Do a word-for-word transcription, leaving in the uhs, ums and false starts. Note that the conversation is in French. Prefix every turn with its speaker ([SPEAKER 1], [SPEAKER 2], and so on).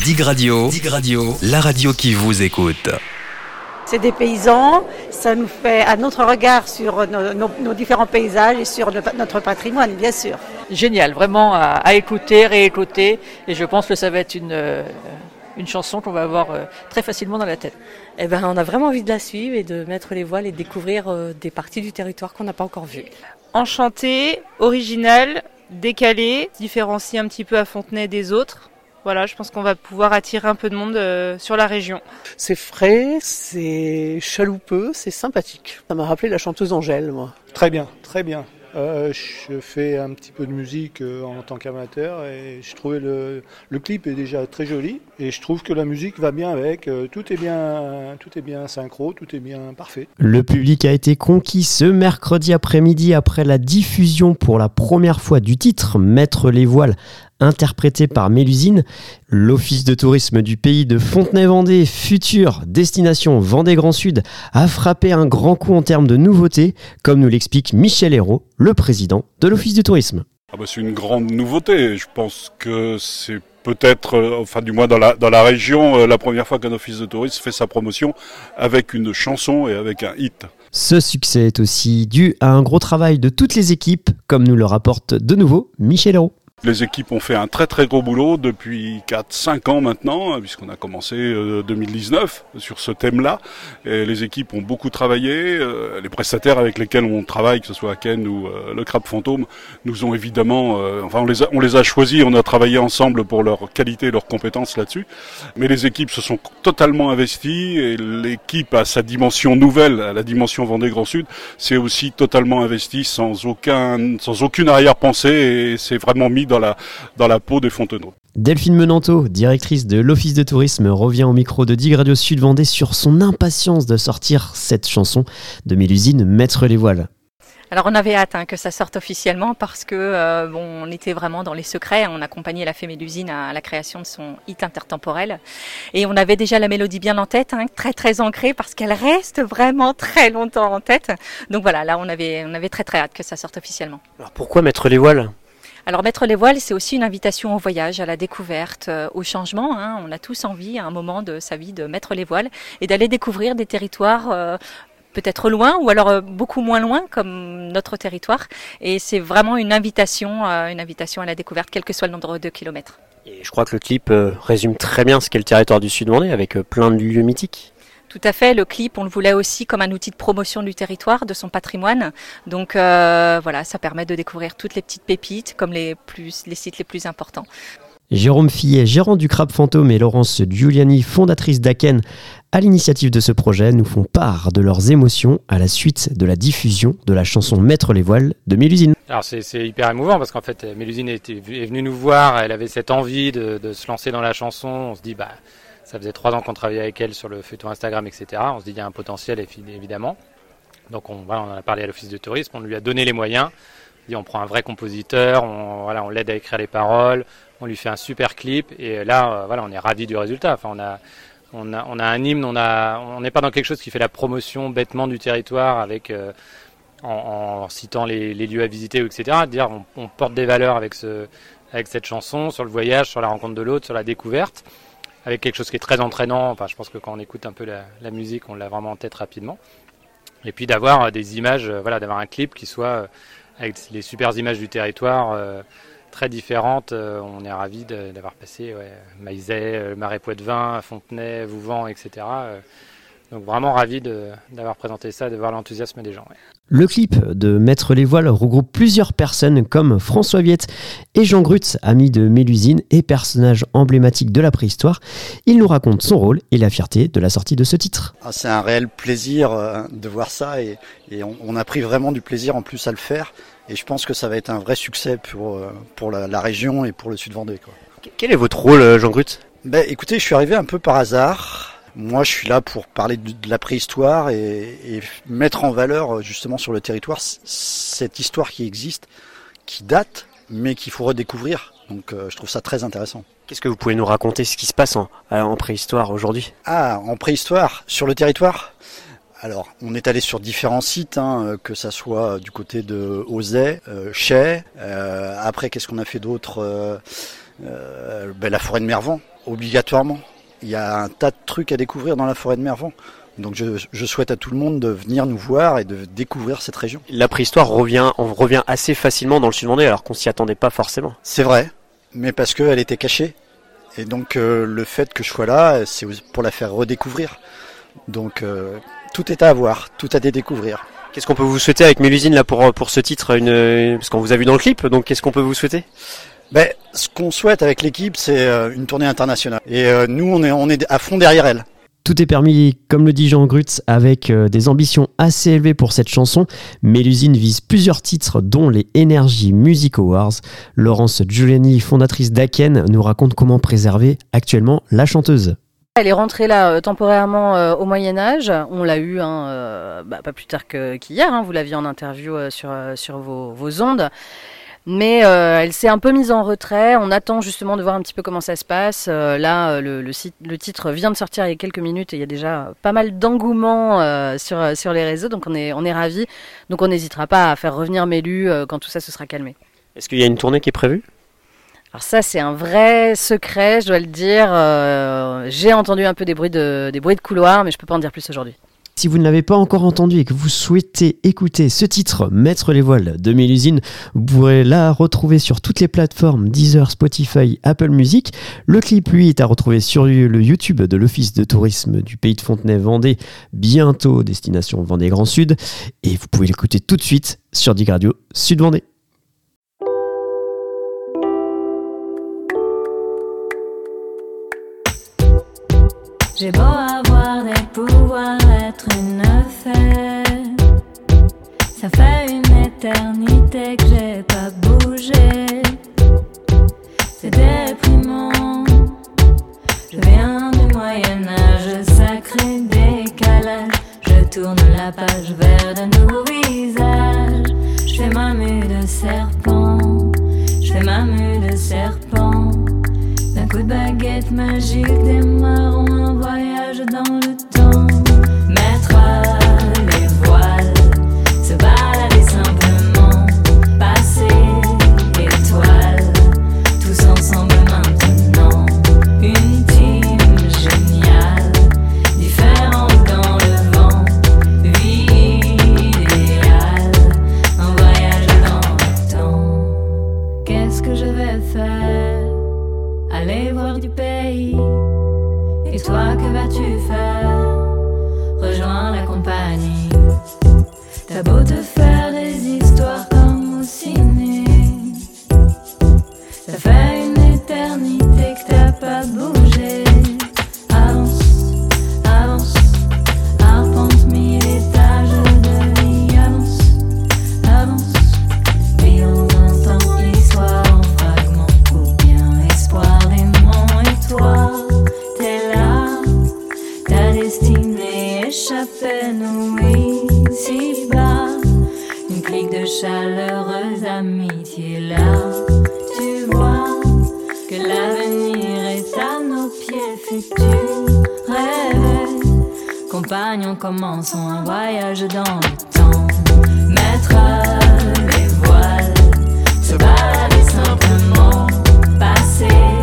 [SPEAKER 1] Dig Radio, Dig Radio, la radio qui vous écoute.
[SPEAKER 2] C'est des paysans, ça nous fait un autre regard sur nos, nos, nos différents paysages et sur le, notre patrimoine, bien sûr.
[SPEAKER 3] Génial, vraiment à, à écouter, réécouter, et je pense que ça va être une, euh, une chanson qu'on va avoir euh, très facilement dans la tête.
[SPEAKER 4] Eh ben, on a vraiment envie de la suivre et de mettre les voiles et de découvrir euh, des parties du territoire qu'on n'a pas encore vues.
[SPEAKER 5] Enchanté, original, décalé, différencié un petit peu à Fontenay des autres. Voilà, je pense qu'on va pouvoir attirer un peu de monde euh, sur la région.
[SPEAKER 6] C'est frais, c'est chaloupeux, c'est sympathique. Ça m'a rappelé la chanteuse Angèle, moi.
[SPEAKER 7] Très bien, très bien. Euh, je fais un petit peu de musique euh, en tant qu'amateur et je trouvais le, le clip est déjà très joli et je trouve que la musique va bien avec. Euh, tout est bien, tout est bien synchro, tout est bien parfait.
[SPEAKER 8] Le public a été conquis ce mercredi après-midi après la diffusion pour la première fois du titre Mettre les voiles, interprété par Mélusine. L'Office de tourisme du pays de Fontenay-Vendée, future destination Vendée Grand Sud, a frappé un grand coup en termes de nouveautés, comme nous l'explique Michel Hérault, le président de l'Office de tourisme.
[SPEAKER 9] Ah bah c'est une grande nouveauté. Je pense que c'est peut-être, euh, enfin du moins dans la, dans la région, euh, la première fois qu'un office de tourisme fait sa promotion avec une chanson et avec un hit.
[SPEAKER 8] Ce succès est aussi dû à un gros travail de toutes les équipes, comme nous le rapporte de nouveau Michel Hérault.
[SPEAKER 9] Les équipes ont fait un très très gros boulot depuis quatre cinq ans maintenant, puisqu'on a commencé euh, deux mille dix-neuf sur ce thème-là. Et les équipes ont beaucoup travaillé. Euh, les prestataires avec lesquels on travaille, que ce soit Aken ou euh, le Crabe Fantôme, nous ont évidemment, euh, enfin on les a, on les a choisis, on a travaillé ensemble pour leur qualité et leurs compétences là-dessus. Mais les équipes se sont totalement investies et l'équipe à sa dimension nouvelle, à la dimension Vendée Grand Sud, s'est aussi totalement investie sans aucun, sans aucune arrière-pensée et c'est vraiment mis dans la, dans la peau des Fontenoy.
[SPEAKER 8] Delphine Menanto, directrice de l'Office de tourisme, revient au micro de Dig Radio Sud Vendée sur son impatience de sortir cette chanson de Mélusine, Mettre les voiles.
[SPEAKER 10] Alors on avait hâte hein, que ça sorte officiellement parce que euh, bon, on était vraiment dans les secrets. On accompagnait la Fée Mélusine à la création de son hit intertemporel et on avait déjà la mélodie bien en tête, hein, très très ancrée parce qu'elle reste vraiment très longtemps en tête. Donc voilà, là on avait on avait très très hâte que ça sorte officiellement.
[SPEAKER 11] Alors pourquoi Mettre les voiles ?
[SPEAKER 10] Alors mettre les voiles, c'est aussi une invitation au voyage, à la découverte, euh, au changement. Hein. On a tous envie à un moment de sa vie de mettre les voiles et d'aller découvrir des territoires euh, peut-être loin ou alors euh, beaucoup moins loin comme notre territoire. Et c'est vraiment une invitation, euh, une invitation à la découverte, quel que soit le nombre de kilomètres.
[SPEAKER 11] Et je crois que le clip euh, résume très bien ce qu'est le territoire du Sud-Vendée avec euh, plein de lieux mythiques.
[SPEAKER 10] Tout à fait, le clip, on le voulait aussi comme un outil de promotion du territoire, de son patrimoine. Donc euh, voilà, ça permet de découvrir toutes les petites pépites, comme les, plus, les sites les plus importants.
[SPEAKER 8] Jérôme Fillet, gérant du Crabe Fantôme, et Laurence Giuliani, fondatrice d'Aken, à l'initiative de ce projet, nous font part de leurs émotions à la suite de la diffusion de la chanson Mettre les voiles de Mélusine.
[SPEAKER 12] Alors c'est, c'est hyper émouvant parce qu'en fait Mélusine est, est venue nous voir, elle avait cette envie de, de se lancer dans la chanson. On se dit bah ça faisait trois ans qu'on travaillait avec elle sur le photo Instagram, et cetera. On se dit qu'il y a un potentiel évidemment. Donc on, voilà, on en a parlé à l'Office de tourisme, on lui a donné les moyens. On dit on prend un vrai compositeur, on, voilà, on l'aide à écrire les paroles, on lui fait un super clip et là euh, voilà, on est ravis du résultat. Enfin on a on a on a un hymne, on a on n'est pas dans quelque chose qui fait la promotion bêtement du territoire avec euh, en, en citant les, les lieux à visiter, et cetera. Dire on, on porte des valeurs avec ce avec cette chanson sur le voyage, sur la rencontre de l'autre, sur la découverte. Avec quelque chose qui est très entraînant. Enfin, je pense que quand on écoute un peu la, la musique, on l'a vraiment en tête rapidement. Et puis d'avoir des images, euh, voilà, d'avoir un clip qui soit euh, avec les super images du territoire euh, très différentes. Euh, on est ravis de, d'avoir passé ouais, Maizet, euh, Marais Poitevin, Fontenay, Vouvant, et cetera. Euh, donc vraiment ravis de, d'avoir présenté ça, de voir l'enthousiasme des gens. Ouais.
[SPEAKER 8] Le clip de Mettre les voiles regroupe plusieurs personnes comme François Viette et Jean Grutz, ami de Mélusine et personnage emblématique de la préhistoire. Il nous raconte son rôle et la fierté de la sortie de ce titre.
[SPEAKER 13] Ah, c'est un réel plaisir euh, de voir ça et, et on, on a pris vraiment du plaisir en plus à le faire. Et je pense que ça va être un vrai succès pour, euh, pour la, la région et pour le Sud-Vendée, quoi.
[SPEAKER 11] Quel est votre rôle, Jean Grutz ?
[SPEAKER 13] Ben, écoutez, je suis arrivé un peu par hasard. Moi, je suis là pour parler de la préhistoire et, et mettre en valeur justement sur le territoire cette histoire qui existe, qui date, mais qu'il faut redécouvrir. Donc, euh, je trouve ça très intéressant.
[SPEAKER 11] Qu'est-ce que vous pouvez nous raconter, ce qui se passe en, en préhistoire aujourd'hui ?
[SPEAKER 13] Ah, en préhistoire, sur le territoire ? Alors, on est allé sur différents sites, hein, que ça soit du côté de Auzet, euh, Chais. Euh, après, qu'est-ce qu'on a fait d'autre ? euh, euh, ben, la forêt de Mervan. obligatoirement. Il y a un tas de trucs à découvrir dans la forêt de Mervan. Donc je, je souhaite à tout le monde de venir nous voir et de découvrir cette région.
[SPEAKER 11] La préhistoire revient, on revient assez facilement dans le Sud-Vendée alors qu'on s'y attendait pas forcément.
[SPEAKER 13] C'est vrai, mais parce qu'elle était cachée. Et donc euh, le fait que je sois là, c'est pour la faire redécouvrir. Donc euh, tout est à voir, tout à découvrir.
[SPEAKER 11] Qu'est-ce qu'on peut vous souhaiter avec Mélusine là pour, pour ce titre une, parce qu'on vous a vu dans le clip, donc qu'est-ce qu'on peut vous souhaiter?
[SPEAKER 13] Ben, ce qu'on souhaite avec l'équipe, c'est une tournée internationale. Et euh, nous, on est, on est à fond derrière elle.
[SPEAKER 8] Tout est permis, comme le dit Jean Grutz, avec euh, des ambitions assez élevées pour cette chanson. Mélusine vise plusieurs titres, dont les Energy Music Awards. Laurence Giuliani, fondatrice d'Aken, nous raconte comment préserver actuellement la chanteuse.
[SPEAKER 14] Elle est rentrée là euh, temporairement euh, au Moyen-Âge. On l'a eu hein, euh, bah, pas plus tard que, qu'hier. Hein, vous l'aviez en interview euh, sur, euh, sur vos, vos ondes. Mais euh, elle s'est un peu mise en retrait. On attend justement de voir un petit peu comment ça se passe. Euh, là, le, le, site, le titre vient de sortir il y a quelques minutes et il y a déjà pas mal d'engouement euh, sur, sur les réseaux. Donc on est, on est ravis. Donc on n'hésitera pas à faire revenir Mélu euh, quand tout ça se sera calmé.
[SPEAKER 11] Est-ce qu'il y a une tournée qui est prévue ?
[SPEAKER 14] Alors ça, c'est un vrai secret, je dois le dire. Euh, j'ai entendu un peu des bruits de, des bruits de couloir, mais je peux pas en dire plus aujourd'hui.
[SPEAKER 8] Si vous ne l'avez pas encore entendu et que vous souhaitez écouter ce titre, Mettre les voiles de Mélusine, vous pourrez la retrouver sur toutes les plateformes Deezer, Spotify, Apple Music. Le clip, lui, est à retrouver sur le YouTube de l'Office de tourisme du Pays de Fontenay-Vendée, bientôt destination Vendée Grand Sud. Et vous pouvez l'écouter tout de suite sur Dig Radio Sud Vendée.
[SPEAKER 15] J'ai beau avoir des pouvoirs, être une fée. Ça fait une éternité que j'ai pas bougé. C'est déprimant. Je viens du Moyen-Âge, sacré décalage. Je tourne la page vers de nouveaux visages. Je fais ma mue de serpent. Je fais ma mue de serpent. D'un coup de baguette magique démarrons un voyage dans le temps. Mettre les voiles, se balader simplement, passer étoile, tous ensemble maintenant. Une team géniale, différente dans le vent, vie idéale, un voyage dans le temps. Qu'est-ce que je vais faire? Aller voir du pays. Et toi, que vas-tu faire? Rejoins la compagnie. T'as beau te faire des histoires comme au ciné. Ça fait une éternité que t'as pas bougé. Avance, avance, arpente mille étages de vie. Avance, avance, vis dans un temps, l'histoire en fragments. Coupe bien espoir, démon et toi. T'es là, ta destinée échappe évanouie si bas. Une clique de chaleureuse amitié là. Tu vois que l'avenir est à nos pieds futurs. Rêve, compagnons, commençons un voyage dans le temps. Mettre les voiles, se balader simplement, passer